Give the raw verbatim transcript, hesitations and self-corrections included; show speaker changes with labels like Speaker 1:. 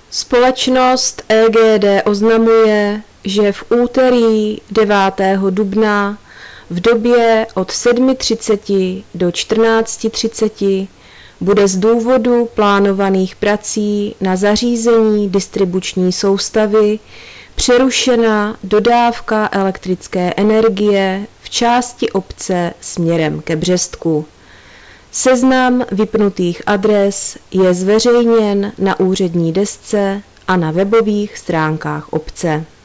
Speaker 1: Společnost E G D oznamuje, že v úterý devátého dubna v době od sedm třicet do čtrnáct třicet bude z důvodu plánovaných prací na zařízení distribuční soustavy přerušena dodávka elektrické energie v části obce směrem ke Břestku. Seznam vypnutých adres je zveřejněn na úřední desce a na webových stránkách obce.